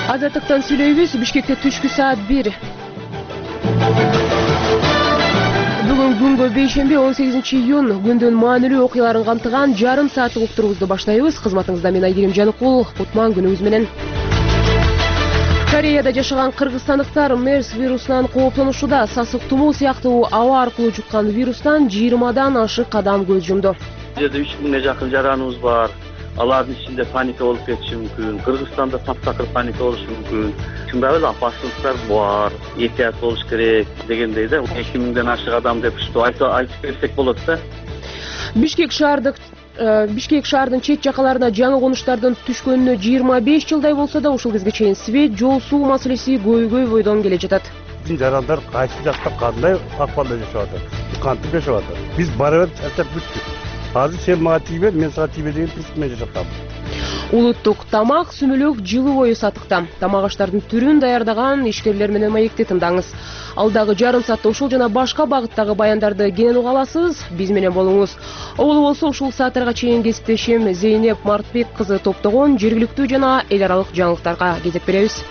Азаттыктан сүйлөйбүз. Бишкекте түшкү саат 1. Бүгүн күнгө бейшемби 18 июнь күндүн маанилүү окуяларын камтыган жарым сааттык уктуруубузду баштайбыз. Кызматыңызда мен Айгерим Жаныкул. Кутман күнүңүз менен. Кореяда жашаган кыргызстандыктар MERS вирусунан кооптонушуда. Сасык тумоо сыяктуу аба аркылуу жуккан вирустан 20дан ашык адам көз жумду. Жерде 3000 жакын жараныбыз бар. Алардын ичинде паника болуп кетиши мүмкүн. Кыргызстанда таптакыр паника болушу мүмкүн. Чындап эле опасностьтар бар. Этият болуш керек дегендей да. 2000ден ашык адам деп айтып берсек болот да. Бишкек шаардын чет жакаларына жаңы конуштардын түшкөнүнө 25 жылдай болсо да, ушул кезге чейин свет, жол, суу маселеси көйгөй бойдон келе жатат. Жарандар кайсы жакта кандай акыбалда жашап атат, кантип жашап атат. Биз барабар чачап бүттүк. Азыр сен мага тийбе, мен сага тийбе деген принципмен жашап атам. Улуттук тамак, сүмүлөк жылы бою сатыкта. Тамак аштардын түрүн даярдаган ишкерлер менен маекти тыңдаңыз. Алдагы жарым саатта ушул жана башка багыттагы баяндарды кенен уга аласыз. Биз менен болуңуз. Ол болсо ушул сааттарга чейин кесиптешим Зейнеп Мартбек кызы топтогон жергиликтүү жана эл аралык жаңылыктарга кезек беребиз.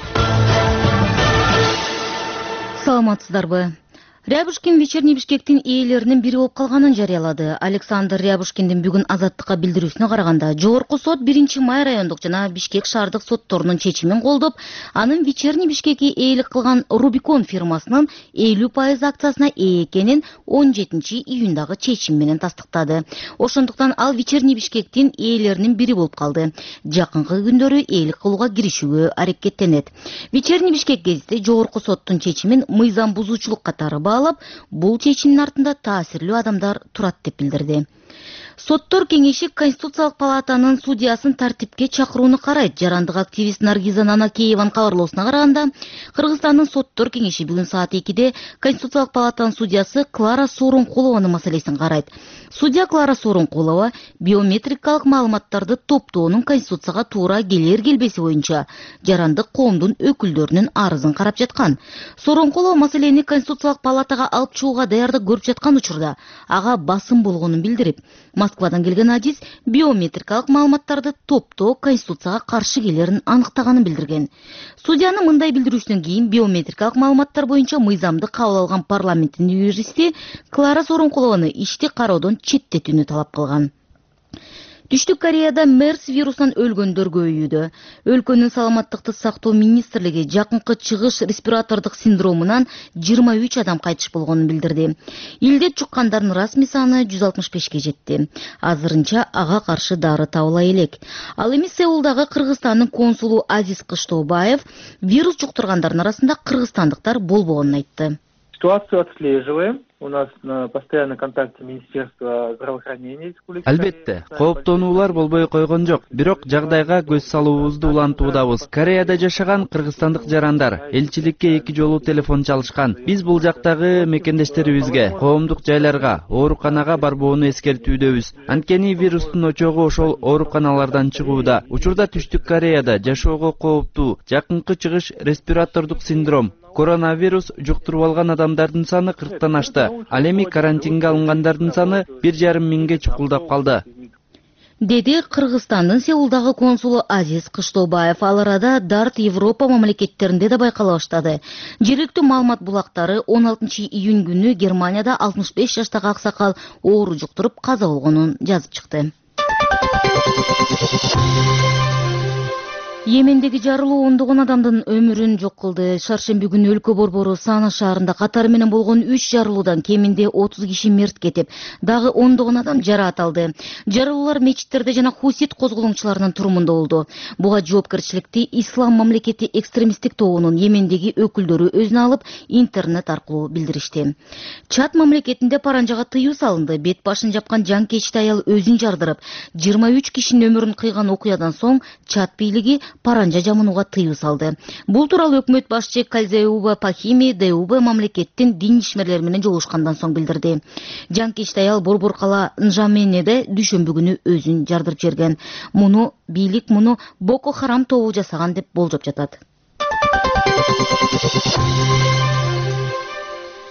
Саламатсыздарбы? Рябушкин вечерний Бишкектин ээлеринин бири болуп калганын жарыялады. Александр Рябушкиндин бүгүн Азаттыкка билдирүүсүнө караганда, Жогорку сот 1-май райондук жана Бишкек шаардык сотторунун чечимин колдоп, анын вечерний Бишкекке ээлик кылган Рубикон фирмасынын 50% акциясына ээ экенин 17 июндагы чечим менен тастыктады. Ошондуктан ал вечерний Бишкектин ээлеринин бири болуп калды. Жакынкы күндөрү ээлик кылууга киришүүгө аракеттенет. Вечерний Бишкек гезити Жогорку соттун чечимин мыйзам бузуучулук катары баалап, бул чечимдин артында таасирлүү адамдар турат деп билдирди. Соттор кеңеши Конституциялык палатанын судьясын тартипке чакырууну карайт. Жарандык активист Наргиза Нанакееванын кабарлоосуна караганда, Кыргызстандын соттор кеңеши бүгүн саат 2-де Конституциялык палатанын судьясы Клара Сооронкулованын маселесин карайт. Судья Клара Сооронкулова биометрикалык маалыматтарды топтоонун Конституцияга туура келер-келбеси боюнча жарандык коомдун өкүлдөрүнүн арызын карап жаткан. Сооронкулова маселени Конституциялык палатага алып чыгууга даярдык көрүп жаткан учурда ага басым болгонун билдирип, Москвадан келген адис биометрикалык маалыматтарды топтоо Конституцияга каршы келерин аныктаганын билдирген. Судьянын мындай билдирүүсүнөн кийин биометрикалык маалыматтар боюнча мыйзамды кабыл алган парламенттин юристи Клара Сооронкулованы ишти кароодон четтетүүнү талап кылган. Түштүк Кореяда MERS вирусунан өлгөндөр көбөйүүдө. Өлкөнүн саламаттыкты сактоо министрлиги жакынкы чыгыш респиратордук синдромунан 23 адам кайтыш болгонун билдирди. Илдет жуккандардын расмий саны 165 жетти. Азырынча ага каршы дары табыла элек. Ал эми Сеулдагы Кыргызстандын консулу Азиз Кыштообаев вирус жуктургандардын арасында кыргызстандыктар болбогонун айтты. Ситуацию отслеживаем. У нас на постоянном контакте Министерства здравоохранения республики. Албетте, кооптонуулар болбой койгон жок. Бирок жагдайга көз салуубузду улантуудабыз. Кореяда жашаган кыргызстандык жарандар элчиликке 2 жолу телефон чалышкан. Биз бул жактагы мекендештерибизге, коомдук жайларга, ооруканага барбоону эскертүүдөбүз. Анткени вирустун очогу ошол ооруканалардан чыгууда. Учурда Түштүк Кореяда жашоого кооптуу жакынкы чыгыш респиратордук синдром коронавирус жуктуруп алган адамдардын саны 40тан ашты. Ал эми карантинге алынгандардын саны 1,5 миңге чукулдап калды. Деди Кыргызстандын Сеулдагы консулу Азиз Кыштообаев. Ал арада дарт Европа мамлекеттеринде да байкала баштады. Жергиликтүү маалымат булактары 16 июнь күнү Германияда 65 жаштагы аксакал оору жуктуруп каза болгонун жазып чыкты. Йемендеги жарылуу ондогон адамдын өмүрүн жок кылды. Шаршемби күнү өлкө борбору Сана шаарында катары менен болгон 3 жарылуудан кеминде 30 киши мерт кетип, дагы ондогон адам жараат алды. Жарылуулар мечиттерде жана хусит козголоңчуларынын турумунда болду. Буга жоопкерчиликти Ислам мамлекети экстремисттик тобунун Йемендеги өкүлдөрү өзүнө алып, интернет аркылуу билдиришти. Чад мамлекетинде паранжага тыюу салынды. Бет башын жапкан жанкечти аял өзүн жардырып, 23 кишинин өмүрүн кыйган окуядан соң Чад бийлиги паранжа жамынууга тыюу салды. Бул тууралуу өкмөт башчы Калзеуба Пахими ДУБ мамлекеттин дин ишмерлери менен жолугушкандан соң билдирди. Жанкечти аял Борбор кала Нжаменеде дүйшөмбү күнү өзүн жардырып жиберген. Бийлик муну Боко Харам тобу жасаган деп болжоп жатат.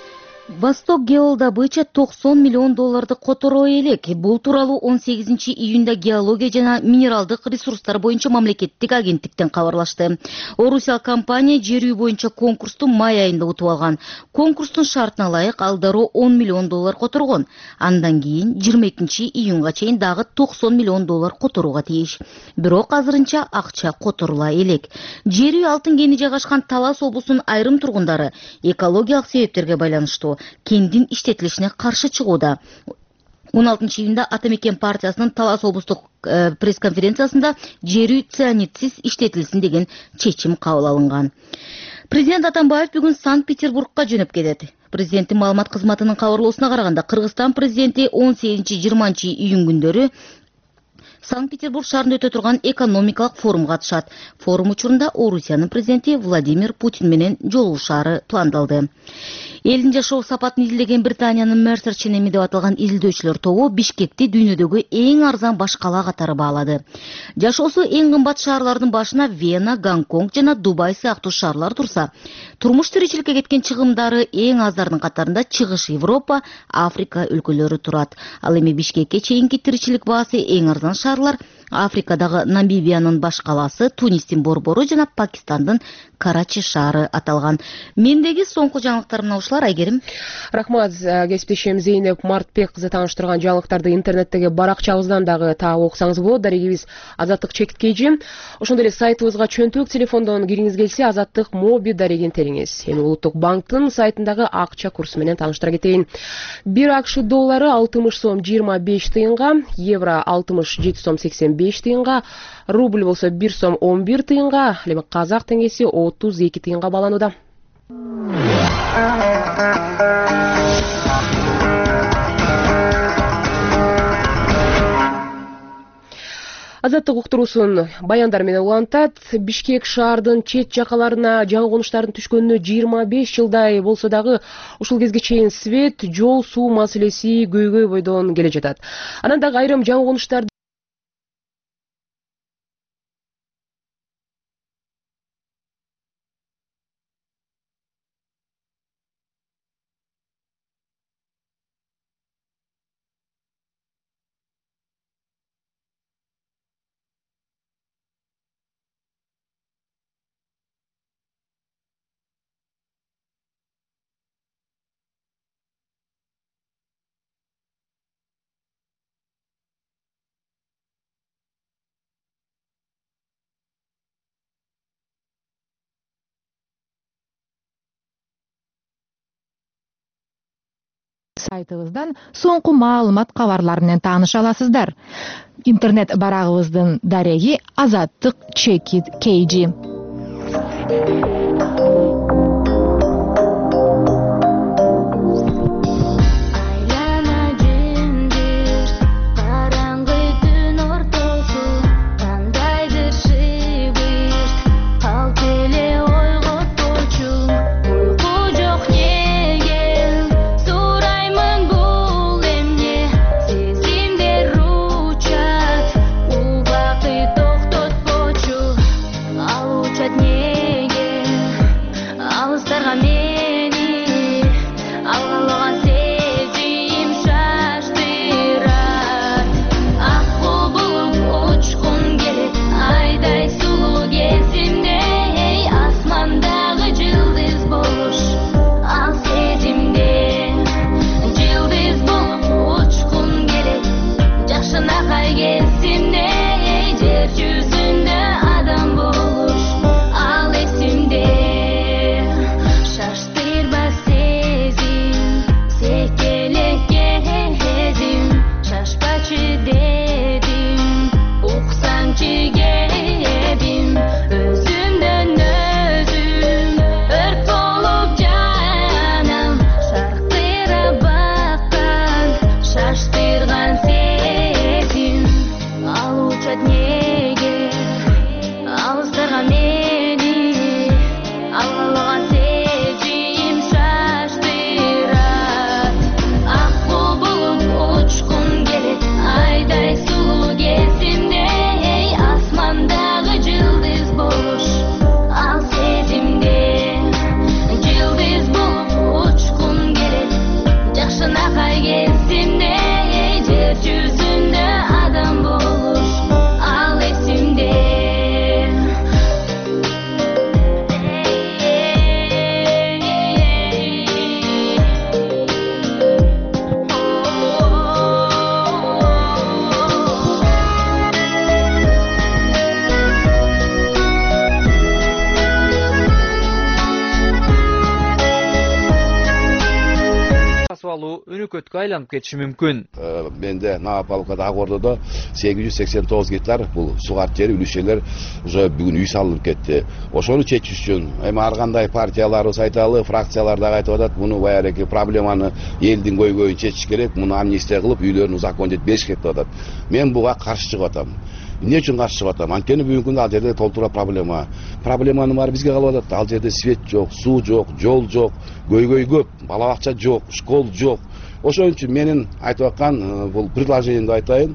Восток геологдабыча $90 миллион которо элек. Бул тууралуу 18 июнда геология жана минералдык ресурстар боюнча мамлекеттик агенттиктен кабарлашты. Орусиялык компания жер үй боюнча конкурсту май айында утуп алган. Конкурстун шартына ылайык ал дароо $10 миллион которгон. Андан кийин 22 июнга чейин дагы $90 миллион которууга тийиш. Бирок азырынча акча которула элек. Жер үй алтын кени жайгашкан Талас облусунун айрым тургундары экологиялык себептерге байланыштуу кендин иштетилишине каршы чыгууда. 16 июнда Атамекен партиясынын Талас облустук пресс-конференциясында жер үй цианидсиз иштетилсин деген чечим кабыл алынган. Президент Атамбаев бүгүн Санкт-Петербургка жөнөп кетет. Президенттин маалымат кызматынын кабарлоосуна караганда Кыргызстан президенти 18-20 июнь күндөрү Санкт-Петербург шаарында өтө турган экономикалык форумга катышат. Форум учурунда Орусиянын президенти Владимир Путин менен жолугушаары пландалды. Элдин жашоо сапатын изилдеген Британиянын Mercer ченеми деп аталган изилдөөчүлөр тобу Бишкекти дүйнөдөгү эң арзан баш кала катары баалады. Жашоосу эң кымбат шаарлардын башына Вена, Гонконг жана Дубай сыяктуу шаарлар турса, турмуш тиричиликке кеткен чыгымдары эң аздардын катарында Чыгыш Европа, Африка өлкөлөрү турат. Ал эми Бишкекке чейинки тиричилик баасы эң арзан шаарлар Африкадагы Намибиянын баш каласы, Тунистин Борбору жана Пакистандын Карачи шаары аталган. Мендеги соңку жаңылыктар мына ушулар. Айгерим. Рахмат, кесиптешим Зейнеп Мартбек кызы тааныштырган жаңылыктарды интернеттеги баракчабыздан дагы таап окусаңыз болот. Дарегибиз Азаттык Чекиткейжи. Ошондой эле сайтыбызга чөнтөк телефондон кириңиз келсе, Азаттык Моби дарегин териңиз. Эми Улуттук банктын сайтындагы акча курсу менен тааныштыра кетейин. 1 акш доллары 60 сом 25 тыйынга, евро 67 сом 85 тыйынга, рубль болсо 1 сом 11 тыйынга, эми казак теңгеси 32 тыйынга бааланууда. Азаттык уктуруусун баяндар менен улантат. Бишкек шаардын чет жакаларына жаңы конуштардын түшкөнүнө 25 жылдай болсо дагы ушул кезге чейин свет, жол, суу маселеси көйгөй бойдон келе жатат. Анан дагы айрым жаңы конуштар сайтыбыздан соңку маалымат кабарлар менен тааныша аласыздар. Интернет барагыбыздын дареги Азаттык Чекиткейжи. Алучат неге бөлөкөткө айланып кетиши мүмкүн. Менде Новополкада Ак Ордодо 889 гектар бул сугар жери үлүшелер уже бүгүн үй салынып кетти. Ошону чечиш үчүн эми ар кандай партияларыбыз айталы, фракциялар дагы айтып атат, муну баягы проблеманы элдин көйгөйүн чечиш керек, муну амнистия кылып үйлөрүн узакончетип бериш керек деп атат. Мен буга каршы чыгып атам. Эмне үчүн каршы чыгып атам? Анткени бүгүнкү күндө ал жерде толтура проблема. Проблеманын баары бизге калып атат. Ал жерде свет жок, суу жок, жол жок, көйгөй көп, бала бакча жок, школ жок. Ошон үчүн менин айтып аткан бул предложениемди айтайын.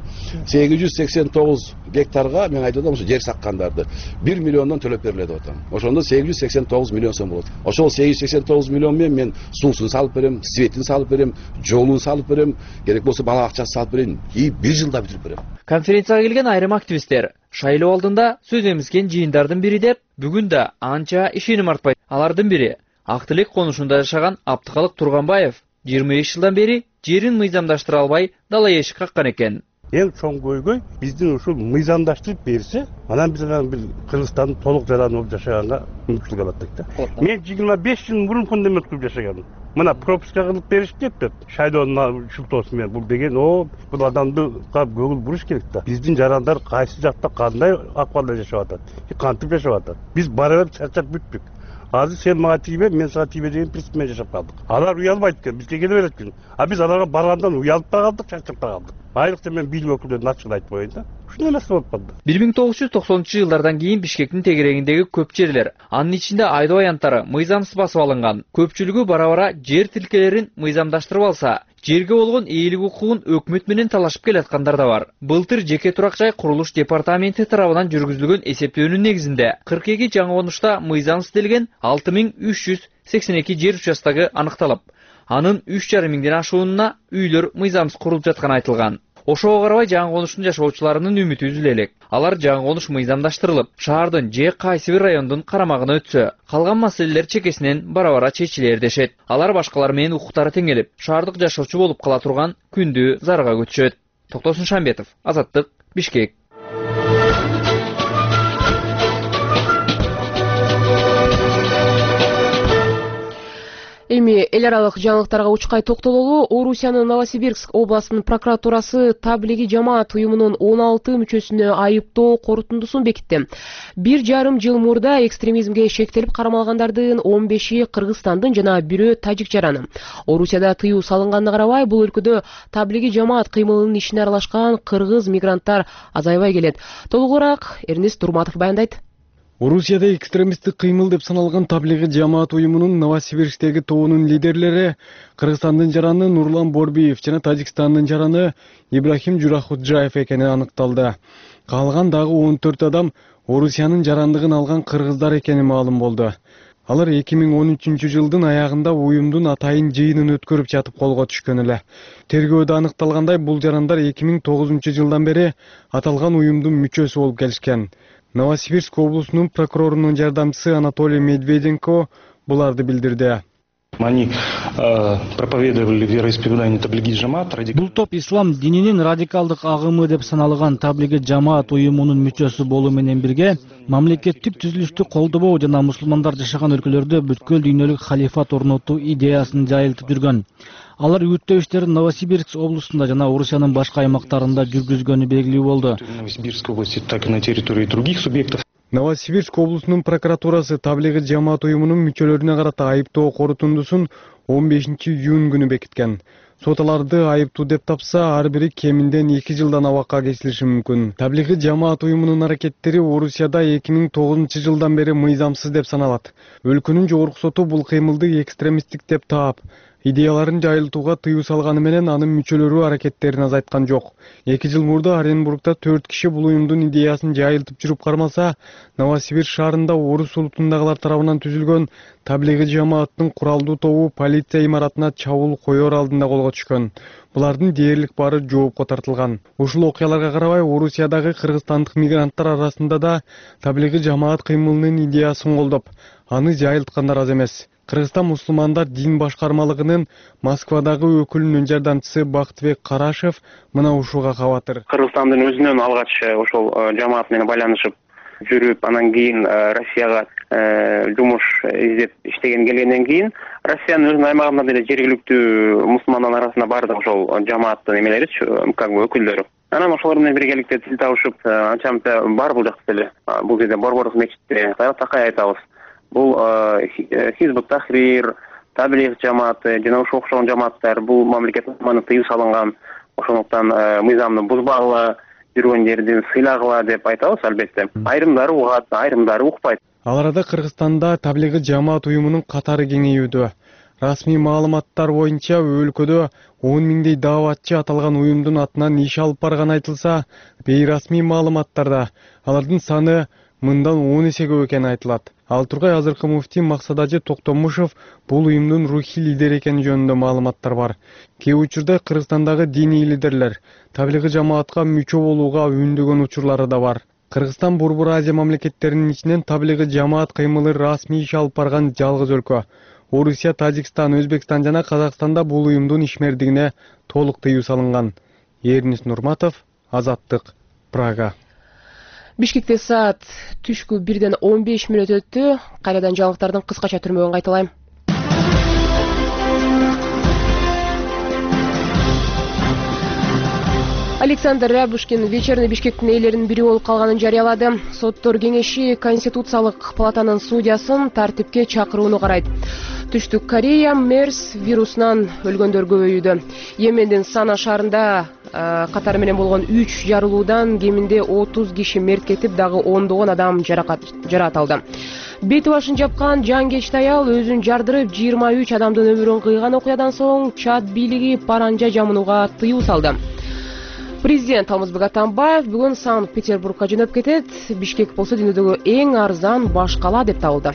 889 гектарга мен айтып атам, ошо жер саккандарды 1 миллиондон төлөп берилет деп атам. Ошондо 889 миллион сом болот. Ошол 889 миллион мен суусун салып берем, светин салып берем, жолун салып берем, керек болсо бала бакчасын салып берем, и 1 жылда бүтүрүп берем. Конференцияга келген айрым активисттер шайлоо алдында сөз эмизген жыйындардын бири деп, бүгүн да анча ишеним артпайт. Алардын бири Ак Тилек конушунда жашаган Абдыкалык Турганбаев 25 жылдан бери жерин мыйзамдаштыра албай дала эшик каккан экен. Эң чоң көйгөй биздин ушул мыйзамдаштырып берсе, анан биз Кыргызстандын толук жараны болуп жашаганга мүмкүнчүлүк алат да. Мен 25 жыл мурун фундамент кылып жашаганмын. Мына пропуска кылып беришти деп, шайлоонун шылтоосу менен бул деген, бул адамды көңүл буруш керек да. Биздин жарандар кайсы жакта кандай акыбалда жашап атат, кантип жашап атат. Биз бара берип чарчап бүттүк. Азыр сен мага тийбе, мен сага тийбе деген принципмен жашап калдык. Алар уялбайт экен, бизге келе берет экен. А биз аларга баргандан уялып да калдык, чарчап да калдык. Айрыкча мен бийлик өкүлдөрүнө ачык айтып коеюн да. Ушундай нерсе болуп калды. 1990-жылдардан кийин Бишкектин тегерегиндеги көп жерлер, анын ичинде айдоо аянттары мыйзамсыз басып алынган. Көпчүлүгү бара-бара жер тилкелерин мыйзамдаштырып алса, жерге болгон ээлик укугун өкмөт менен талашып келаткандар да бар. Былтыр жеке турак жай курулуш департаменти тарабынан жүргүзүлгөн эсептөөнүн негизинде 42 жаңы конушта мыйзамсыз делген 6382 жер участогу аныкталып, анын 3,5 миңден ашуунуна үйлөр мыйзамсыз курулуп жатканы айтылган. Ошого карабай жаңы конуштун жашоочуларынын үмүтү үзүлө элек. Алар жаңы конуш мыйзамдаштырылып, шаардын же кайсы бир райондун карамагына өтсө, калган маселелер чекесинен бара-бара чечилер дешет. Алар башкалар менен укуктары теңелип, шаардык жашоочу болуп кала турган күндү зарга күтүшөт. Токтосун Шамбетов, Азаттык, Бишкек. Эми эл аралык жаңылыктарга учкай токтололу. Орусиянын Новосибирск областынын прокуратурасы таблиги жамаат уюмунун 16 мүчөсүнө айыптоо корутундусун бекитти. 1,5 жыл мурда экстремизмге шектелип карамалгандардын 15и Кыргызстандын жана 1-өө тажик жараны. Орусияда тыюу салынганына карабай, бул өлкөдө таблиги жамаат кыймылынын ишине аралашкан кыргыз мигранттар азайбай келет. Толугураак Эрнест Турматов баяндайт. Орусияда экстремисттик кыймыл деп саналган таблиги жамаат уюмунун Новосибирсктеги тобунун лидерлери Кыргызстандын жараны Нурлан Борбиев жана Тажикстандын жараны Ибрахим Журахуджаев экени аныкталды. Калган дагы 14 адам Орусиянын жарандыгын алган кыргыздар экени маалым болду. Алар 2013 жылдын аягында уюмдун атайын жыйынын өткөрүп жатып колго түшкөн эле. Тергөөдө аныкталгандай, бул жарандар 2009 жылдан бери аталган уюмдун мүчөсү болуп келишкен. Новосибирск облусунун прокурорунун жардамчысы Анатолий Медведенко буларды билдирди. Они проповедовали вероисповедание таблиги жамаат. Бул топ ислам дининин радикалдык агымы деп саналган таблиги жамаат уюмунун мүчөсү болуу менен бирге мамлекеттик түзүлүштү колдобоо жана мусулмандар жашаган өлкөлөрдө бүткүл дүйнөлүк халифат орнотуу идеясын жайылтып жүргөн. Алар үгүттөө иштерин Новосибирск облусунда жана Орусиянын башка аймактарында жүргүзгөнү белгилүү болду. Новосибирск области, так и на территории других субъектов. Новосибирск облусунун прокуратурасы таблиги жамаат уюмунун мүчөлөрүнө карата айыптоо корутундусун 15-июнь күнү бекиткен. Сот аларды айыптуу деп тапса, ар бири кеминден 2 жылдан абакка кесилиши мүмкүн. Таблиги жамаат уюмунун аракеттери Орусияда 2009 жылдан бери мыйзамсыз деп саналат. Өлкөнүн жогорку соту бул кыймылды экстремисттик деп таап, идеяларын жайылтууга тыюу салганы менен анын мүчөлөрү аракеттерин азайткан жок. 2 жыл мурда Оренбургда 4 киши бул уюмдун идеясын жайылтып жүрүп кармалса, Новосибирск шаарында орус улутундагылар тарабынан түзүлгөн таблиги жамааттын куралдуу тобу полиция имаратына чабуул коёр алдында колго түшкөн. Булардын дээрлик баары жоопко тартылган. Ушул окуяларга карабай, Орусиядагы кыргызстандык мигранттар арасында да таблиги жамаат кыймылынын идеясын колдоп, аны жайылткандар аз эмес. Кыргызстан мусулмандар дин башкармалыгынын Москвадагы өкүлүнүн жардамчысы Бактыбек Карашев мына ушуга кабатыр. Кыргызстандын өзүнөн алгач ошол жамаат менен байланышып жүрүп, анан кийин Россияга жумуш издеп иштеген келгенден кийин Россиянын өзүнүн аймагында деле жергиликтүү мусулмандардын арасында бардык ошол жамааттын эмелеричи, как бы өкүлдөрү. Анан ошолор менен биргеликте тил табышып, анча мынча бар бул жакта деле. Бул жерде Борбордук мечитте такай айтабыз. Бул Хизбут Тахрир, Таблигh жамааты жана ошого окшогон жамааттар бул мамлекет тарабынан тыюу салынган. Ошондуктан мыйзамды бузбагыла, жүргөн жерден сыйлагыла деп айтабыз албетте. Айрымдары угат, айрымдары укпайт. Ал арада Кыргызстанда таблигh жамаат уюмунун катары кеңейүүдө. Расмий маалыматтар боюнча өлкөдө 10 миңдей дааватчы аталган уюмдун атынан иш алып барганы айтылса, бейрасмий маалыматтарда алардын саны мындан 10 эсе көп экени айтылат. Ал тургай азыркы муфтий Максадажы Токтомушев бул уюмдун рухий лидери экени жөнүндө маалыматтар бар. Кээ учурда Кыргызстандагы диний лидерлер таблигh жамаатка мүчө болууга үндөгөн учурлары да бар. Кыргызстан Борбор Азия мамлекеттеринин ичинен таблигh жамаат кыймылы расмий иш алып барган жалгыз өлкө. Орусия, Тажикстан, Өзбекстан жана Казакстанда бул уюмдун ишмердигине толук тыюу салынган. Эрнис Нурматов, Азаттык, Прага. Бишкекте саат түшкү 1:15 өттү. Кайрадан жаңылыктардын кыскача түрмөгүн кайталайм. Александр Рябушкин вечерний Бишкектин ээлеринин бири болуп калганын жарыялады. Соттор кеңеши Конституциялык палатанын судьясын тартипке чакырууну карайт. Түштүк Корея MERS вирусунан өлгөндөр көбөйүүдө. Йемендин Сана шаарында катары менен болгон 3 жарылуудан кеминде 30 киши мерт кетип, дагы ондогон адам жаракат алды. Бети башын жапкан жангечти аял өзүн жардырып 23 адамдын өмүрүн кыйган окуядан соң Чад бийлиги паранжа жамынууга тыюу салды. Президент Алмазбек Атамбаев бүгүн Санкт-Петербургка жөнөп кетет. Бишкек болсо дүйнөдөгү эң арзан баш кала деп табылды.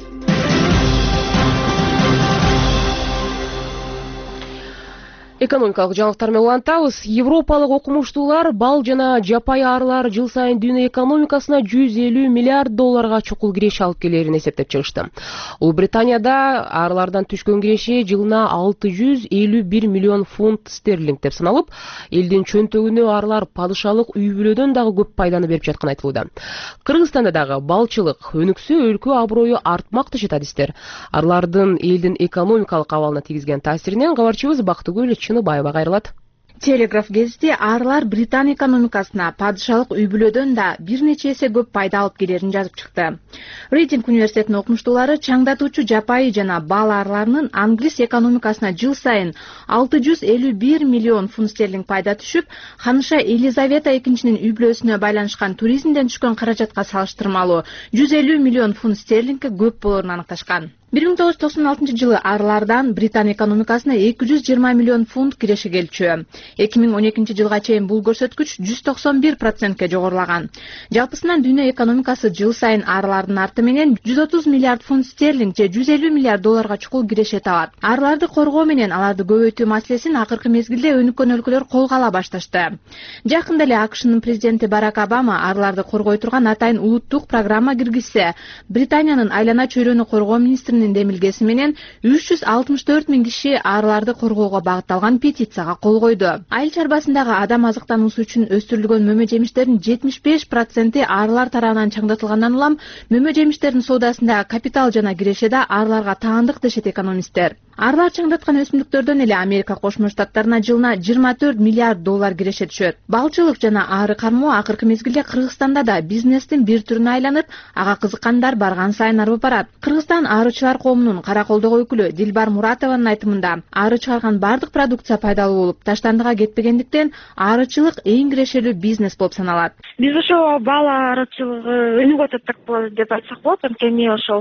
Экономикалык жаңылыктар менен улантабыз. Европалык окумуштуулар бал жана жапай арылар жыл сайын дүйнө экономикасына 150 миллиард долларга чукул киреше алып келерин эсептеп чыгышты. Улуу Британияда арылардан түшкөн киреше жылына 651 миллион фунт стерлинг деп саналып, элдин чөнтөгүнө арылар падышалык үй бүлөдөн дагы көп пайданы берип жатканы айтылууда. Кыргызстанда дагы балчылык өнүксө өлкө аброю артмак дешет адистер. Арылардын элдин экономикалык абалына тийгизген таасиринен кабарчыбыз Бактыгүл Чыныбаева кайрылат. Телеграф гезити арылар Британ экономикасына падышалык үй бүлөдөн да бир нече эсе көп пайда алып келерин жазып чыкты. Рейтинг университетинин окумуштуулары чаңдатуучу жапайы жана бал арыларынын англис экономикасына жыл сайын 651 миллион фунт стерлинг пайда түшүп, ханыша Елизавета экинчинин үй бүлөсүнө байланышкан туризмден түшкөн каражатка салыштырмалуу 150 миллион фунт стерлингке көп болорун аныкташкан. 1996 жылы арылардан Британ экономикасына 220 миллион фунт киреше келчү. 2012 жылга чейин бул көрсөткүч 191%ке жогорулаган. Жалпысынан дүйнө экономикасы жыл сайын арылардын арты менен 130 миллиард фунт стерлинг же 150 миллиард долларга чукул киреше табат. Арыларды коргоо менен аларды көбөйтүү маселесин акыркы мезгилде өнүккөн өлкөлөр колго ала башташты. Жакында эле АКШнын президенти Барак Обама арыларды коргой турган атайын улуттук программа киргизсе, Британиянын айлана чөйрөнү коргоо министри демилгеси менен 364 миң киши арыларды коргоого багытталган петицияга кол койду. Айыл чарбасындагы адам азыктануусу үчүн өстүрүлгөн мөмө жемиштердин 75% арылар тарабынан чаңдатылгандан улам мөмө жемиштердин соодасындагы капитал жана киреше да арыларга таандык дешет экономисттер. Арылар чаңдаткан өсүмдүктөрдөн эле Америка Кошмо Штаттарына жылына 24 миллиард доллар киреше түшөт. Балчылык жана ары кармоо акыркы мезгилде Кыргызстанда да бизнестин бир түрүнө айланып, ага кызыккандар барган сайын арып барат. Кыргызстан арычылар коомунун Караколдогу өкүлү Дилбар Муратованын айтымында, ары чыгарган бардык продукция пайдалуу болуп, таштандыга кетпегендиктен арычылык эң кирешелүү бизнес болуп саналат. Биз ошо бал арычылыгы өнүгүп атат деп айтсак болот. Анткени ошол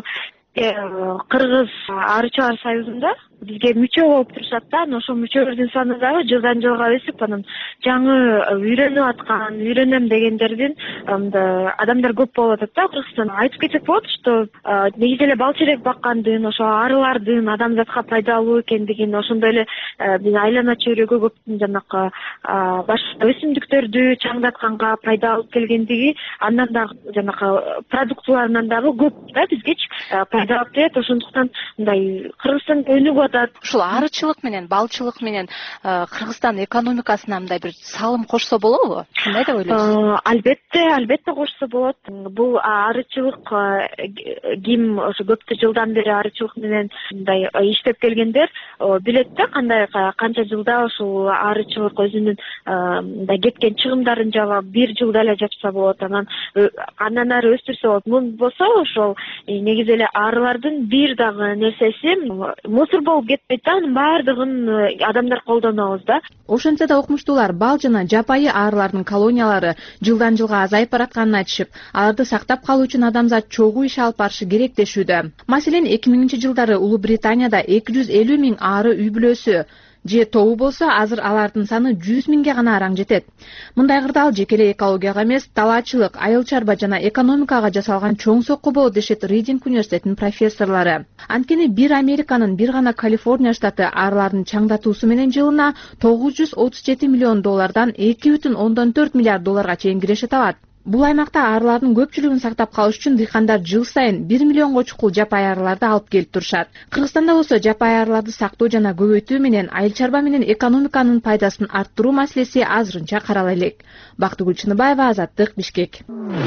Кыргыз арычылар союзунда бизге мүчө болуп турушат да, ошол мүчөлөрдүн саны дагы жылдан жылга өсүп, анан жаңы үйрөнүп аткан, үйрөнөм дегендердин адамдар көп болуп атат да Кыргызстанда. Айтып кетсек болот, что негизи эле бал черек баккандын, ошо арылардын адамзатка пайдалуу экендигин, ошондой эле биз айлана чөйрөгө көп жанакы башка өсүмдүктөрдү чаңдатканга пайда алып келгендиги, андан дагы жанакы продуктыларынан дагы көп да бизгечи пайда пайдалап берет. Ошондуктан мындай Кыргызстанда өнүгүп атат. Ушул арычылык менен балчылык менен Кыргызстан экономикасына мындай бир салым кошсо болобу? Кандай деп ойлойсуз? Албетте кошсо болот. Бул арычылык ким ошо көп жылдан бери арычылык менен мындай иштеп келгендер билет да канча жылда ушул арычылык өзүнүн мындай кеткен чыгымдарын жаап бир жылда эле жапса болот, анан ары өстүрсө болот. Мун болсо ошол негизи эле арылардын бир дагы нерсеси мусор болуп кетпейт да, анын баардыгын адамдар колдонобуз да. Ошентсе да окумуштуулар бал жана жапайы арылардын колониялары жылдан жылга азайып баратканын айтышып, аларды сактап калуу үчүн адамзат чогуу иш алып барышы керек дешүүдө. Маселен, 2000-жылдары Улуу Британияда 250 000 ары үй бүлөсү же тобу болсо, азыр алардын саны 100 000ге гана араң жетет. Мындай кырдаал жеке эле экологияга эмес, талаачылык, айыл чарба жана экономикага жасалган чоң сокку болот дешет Ридинг университетинин профессорлору. Анткени бир Американын, бир гана Калифорния штаты арылардын чаңдатуусу менен жылына $937 миллион 2,4 миллиард чейин киреше табат. Бул аймакта арылардын көпчүлүгүн сактап калыш үчүн дыйкандар жыл сайын 1 миллионго чукул жапайы арыларды алып келип турушат. Кыргызстанда болсо жапайы арыларды сактоо жана көбөйтүү менен айыл чарба менен экономиканын пайдасын арттыруу маселеси азырынча карала элек. Бактыгүл Чыныбаева, Азаттык, Бишкек.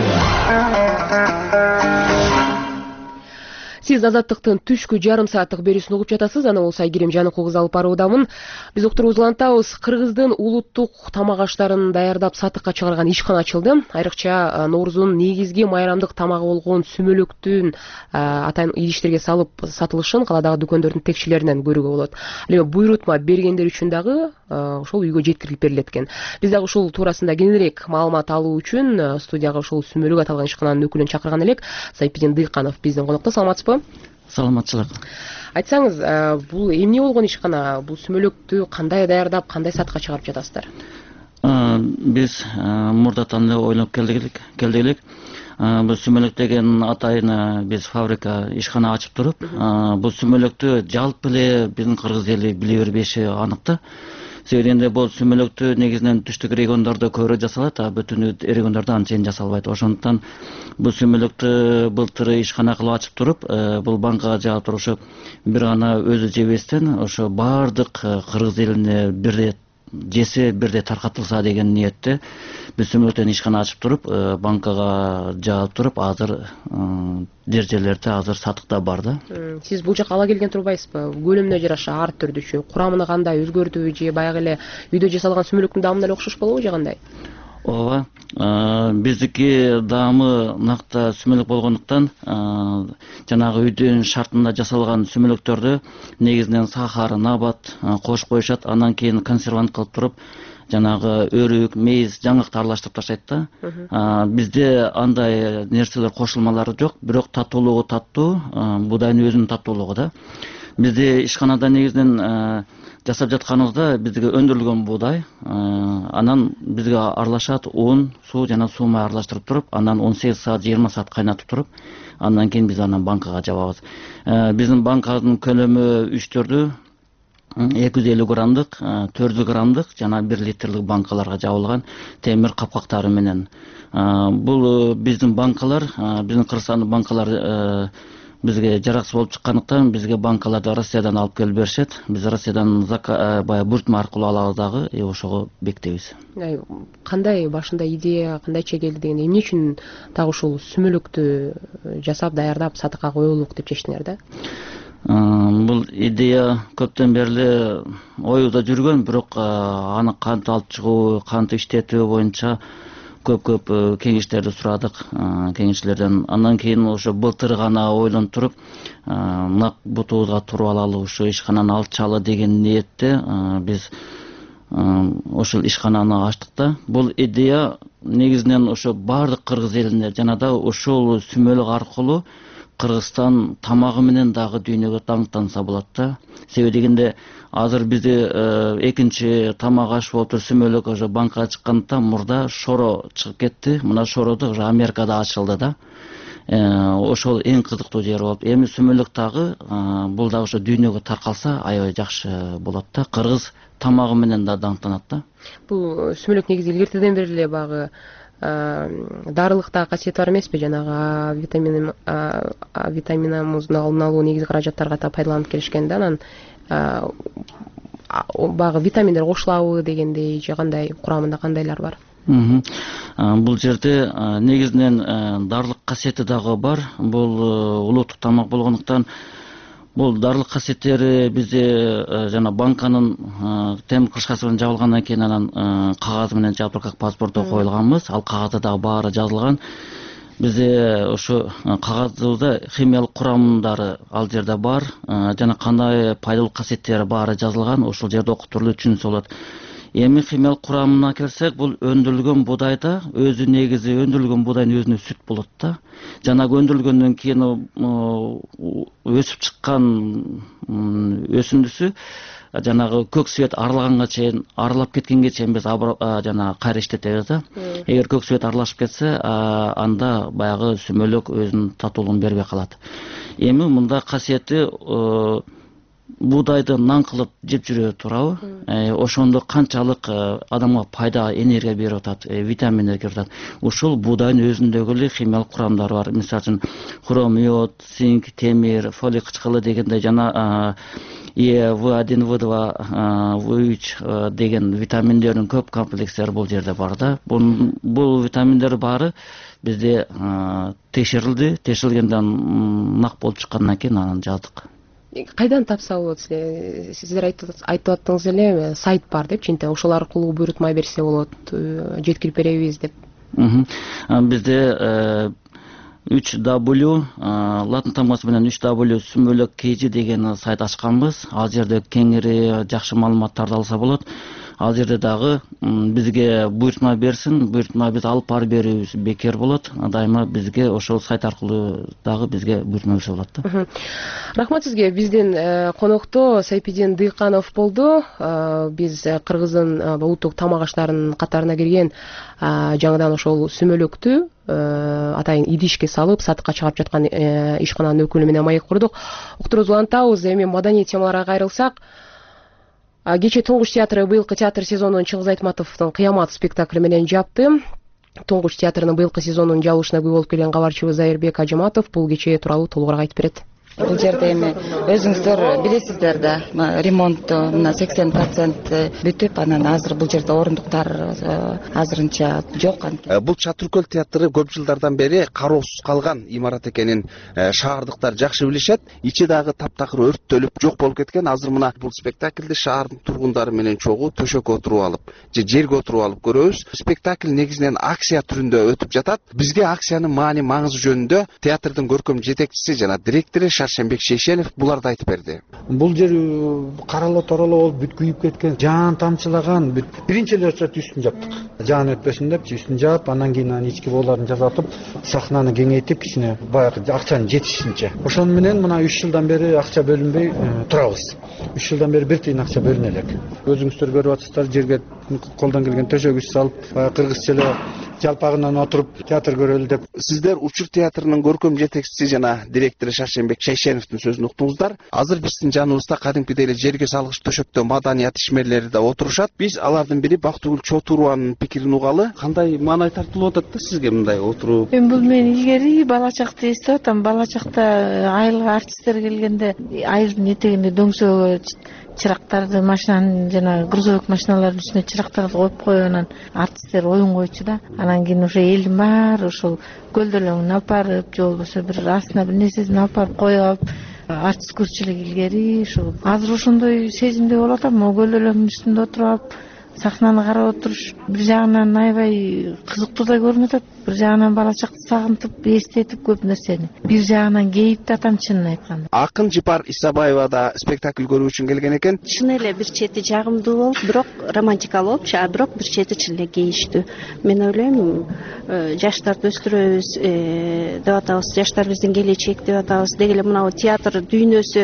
Сиз Азаттыктын түшкү жарым сааттык берүүсүн угуп жатасыз. Аны болсо Айгерим Жаныкул кызы алып баруудамын. Биз уктуруубузду улантабыз. Кыргыздын улуттук тамак аштарын даярдап сатыкка чыгарган ишкана ачылды. Айрыкча Ноорузун негизги майрамдык тамагы болгон сүмөлөктүн атайын идиштерге салып сатылышын каладагы дүкөндөрдүн текчелеринен көрүүгө болот. Ал эми буйрутма бергендер үчүн дагы ошол үйгө жеткирилип берилет экен. Биз дагы ушул туурасында кененирээк маалымат алуу үчүн студияга ушул сүмөлөк аталган ишкананын өкүлүн чакырган элек. Сайпидин Дыйканов биздин конокто. Саламатсызбы? Саламатчылык. Айтсаңыз, бул эмне болгон ишкана? Бул сүмөлөктү кандай даярдап, кандай сатыкка чыгарып жатасыздар? Биз мурдатан эле ойлоп келдик элек. Бул сүмөлөк деген атайын биз фабрика ишкана ачып туруп, бул сүмөлөктү жалпы эле биздин кыргыз эли биле бербеши анык да. Себебинде бул сүмөлөктү негизинен түштүк региондордо көбүрөөк жасалат, а бүтүн региондордо анчейин жасалбайт. Ошондуктан бул сүмөлөктү былтыр ишкана кылып ачып туруп, бул банкага жаап турушуп, бир гана өзү жебестен ошо баардык кыргыз элине бирдей жесе, бирдей таркатылса деген ниетте биз сүмөлөктөн ишкана ачып туруп, банкага жаап туруп, азыр жерлерде азыр сатыкта бар да. Сиз бул жака ала келген турбайсызбы? Көлөмүнө жараша ар түрдүчү, курамыны кандай өзгөртүүбү же баягы эле үйдө жасалган сүмөлөктүн даамына эле окшош болобу же кандай? Ооба, биздики даамы накта сүмөлөк болгондуктан жанагы үйдүн шартында жасалган сүмөлөктөрдү негизинен сахар, набат кошуп коюшат, андан кийин консервант кылып туруп, жанагы өрүк, мейиз, жаңыкты аралаштырып таштайт да. Бизде андай нерселер кошулмалары жок, бирок татуулугу таттуу, будайдын өзүнүн таттуулугу да. Бизде ишканада негизинен жасап жатканыбызда бизге өндүрүлгөн буудай, анан бизге аралашат un, суу жана суу май аралаштырып туруп, анан 18 саат, 20 саат кайнатып туруп, андан кийин биз анан банкага жабабыз. Биздин банканын көлөмү 3-4 250 грамдык, 400 грамдык жана 1 литрлик банкаларга жабылган темир капкактары менен. Бул биздин банкалар, биздин Кыргызстандын банкалары бизге жараксыз болуп чыккандыктан бизге банкаларды Россиядан алып келип беришет. Биз Россиядан баягы буйртма аркылуу алабыз дагы, ошого бекитебиз. Кандай башында идея, кандайча келди дегенде, эмне үчүн дагы ушул сүмөлөктү жасап, даярдап сатыкка коелук деп чечтиңер да? Бул идея көптөн бери эле оюуда жүргөн, бирок аны кантип алып чыгуу, кантип иштетүү боюнча көп кеңештерди сурадык кеңешчилерден. Андан кийин ошо былтыр гана ойлонуп туруп, мына бутубузга туруп алалы, ушу ишкананы алчалы деген ниетте биз ошол ишкананы ачтык да. Бул идея негизинен ошо баардык кыргыз элине жана да ушул сүмөлөк аркылуу Кыргызстан тамагы менен дагы дүйнөгө даңктанса болот да. Себеби дегенде азыр бизде экинчи тамак аш болуп туруп сүмөлөк ошо банкага чыккандыктан мурда шоро чыгып кетти. Мына шороду уже Америкада ачылды да. Ошол эң кызыктуу жери болуп. Эми сүмөлөк дагы бул дагы ошо дүйнөгө таркалса аябай жакшы болот да. Кыргыз тамагы менен да даңктанат да. Бул сүмөлөк негизи илгертеден бери эле багы дарылыктагы касиети бар эмеспи, жанагы витамин муздун алдын алуу негизги каражаттарга да пайдаланып келишкен да, анан баягы витаминдер кошулабы дегендей же кандай, курамында кандайлар бар? Бул жерде негизинен дарылык касиети дагы бар. Бул улуттук тамак болгондуктан бул дарылык касиеттери бизде жана банканын темир крышкасы менен жабылгандан кийин анан кагазы менен жабып как паспортто коюлганбыз. Ал кагазда дагы баары жазылган. Бизде ошо кагазыбызда химиялык курамдары ал жерде бар, жана кандай пайдалуу касиеттери баары жазылган. Ошол жерде окуп туруп түшүнсө болот. Эми химиялык курамына келсек, бул өндүрүлгөн буудайда өзү негизи өндүрүлгөн буудайдын өзүнө сүт болот да. Жанагы өндүрүлгөндөн кийин өсүп чыккан өсүндүсү жанагы көк свет арылаганга чейин, арылап кеткенге чейин биз жана кайра иштетебиз да. Эгер көк свет аралашып кетсе, анда баягы сүмөлөк өзүнүн татуулугун бербей калат. Эми мында касиети буудайды нан кылып жеп жүрө турабы? Ошондо канчалык адамга пайда, энергия берип атат, витаминдер берип атат. Ушул буудайдын өзүндөгү эле химиялык курамдары бар. Мисалы үчүн хром, йод, цинк, темир, фолий кычкылы дегендей жана В1, В2, В3 деген витаминдердин көп комплекстери бул жерде бар да. Бул витаминдер баары бизде текшерилди. Текшерилгенден нак болуп чыккандан кийин анан жаздык. Кайдан тапса болот? Сиздер айтып аттыңыз эле, сайт бар деп, чынтэ ошол аркылуу буйрутма берсе болот, жеткирип беребиз деп. Бизде 3W латын тамгасы менен 3W сүмөлөк KG деген сайт ачканбыз. Ал жерде кеңири жакшы маалыматтарды алса болот. Ал жерде дагы бизге буйрутма берсин, буйрутма биз алып барып берүүбүз бекер болот. Дайыма бизге ошол сайт аркылуу дагы бизге буйрутма берсе болот да. Рахмат сизге. Биздин конокто Сайпидин Дыйканов болду. Биз Кыргыздын улуттук тамак аштарынын катарына кирген жаңыдан ошол сүмөлөктү атайын идишке салып сатыкка чыгарып жаткан ишкананын өкүлү менен маек курдук. Уктуруубузду улантабыз. Эми маданий темаларга кайрылсак, кечээ Туңгуч театры быйылкы театр сезонун Чыңгыз Айтматовдун Кыямат спектакли менен жапты. Туңгуч театрынын быйылкы сезонунун жабылышына күбө болуп келген кабарчыбыз Айырбек Ажыматов бул кечээ тууралуу толугураак айтып берет. Бул жерде эми өзүңүздөр билесиздер да, ремонт мына 80% бүтүп, анан азыр бул жерде орундуктар азырынча жок. Бул Чатыркөл театры көп жылдардан бери кароосуз калган имарат экенин шаардыктар жакшы билишет. Ичи дагы таптакыр өрттөлүп жок болуп кеткен. Азыр мына бул спектакльди шаардын тургундары менен чогуу төшөккө отуруп алып же жерге отуруп алып көрөбүз. Спектакль негизинен акция түрүндө өтүп жатат. Бизге акциянын маани маңызы жөнүндө театрдын көркөм жетекчиси жана директору Шаршенбек Шейшенов буларды айтып берди. Бул жер каралы тороло болуп бүт күйүп кеткен, жаан тамчылаган, биринчи эле үстүн жаптык. Жаан өтпөсүн деп үстүн жаап, андан кийин анын ички боолорун жазатып, сахнаны кеңейтип, кичине баягы акчанын жетишинче. Ошону менен мына 3 жылдан бери акча бөлүнбөй турабыз. 3 жылдан бери 1 тыйын акча бөлүнө элек. Өзүңүздөр көрүп атасыздар, жерге колдон келген төшөгүч салып, кыргызча эле жалпагынан отуруп театр көрөлү деп. Сиздер Учур театрынын көркөм жетекчиси жана директору Шаршенбек Шейшеновдун сөзүн уктуңуздар. Азыр биздин жаныбызда кадимкидей эле жерге салгыч төшөктө маданият ишмерлери да отурушат. Биз алардын бири Бактыгүл Чотурованын пикирин угалы. Кандай маанай тартылып атат да сизге мындай отуруп? Мен бул мен илгери бала чакта эстеп атам. Бала чакта айылга артисттер келгенде айылдын этегинде дөңсөгө чырактарды, машинанын жана грузовик машиналардын үстүнө чырактарды коюп коюп, анан артисттер оюн койчу да. Анан кийин ошо элдин баары ошол көлдөлөңүн алып барып, же болбосо бир астына бир нерсесин алып барып коюп, артист көрчү элек илгери. Ошол азыр ошондой сезимде болуп атам. Могу көлдөлөңдүн үстүндө отуруп, сахнаны карап отуруш бир жагынан аябай кызыктуу да көрүнүп атат. Бир жагынан бала чакты сагынтып, эстетип көп нерсени. Бир жагынан кейип да атам, чынын айтканда. Акын Жипар Исабаева да спектакль көрүү үчүн келген экен. Чын эле бир чети жагымдуу болуп, бирок романтикалуу болупчу, а бирок бир чети чын эле кейиштүү. Мен ойлойм, жаштарды өстүрөбүз деп атабыз, жаштар биздин келечек деп атабыз. Деги эле мына театр дүйнөсү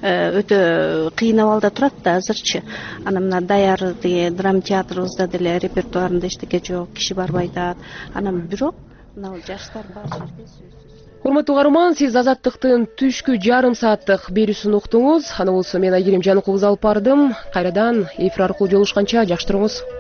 өтө кыйын абалда турат да азырчы. Анан мына Даяр деген драма театрыбызда деле репертуарында эчтеке жок, киши барбай да. Анан бирок мына жаштар бар жерде сөзсүз. Урматтуу угарман, сиз Азаттыктын түшкү жарым сааттык берүүсүн уктуңуз. Аны болсо мен Айгерим Жаныкул кызы алып бардым. Кайрадан эфир аркылуу жолугушканча жакшы туруңуз.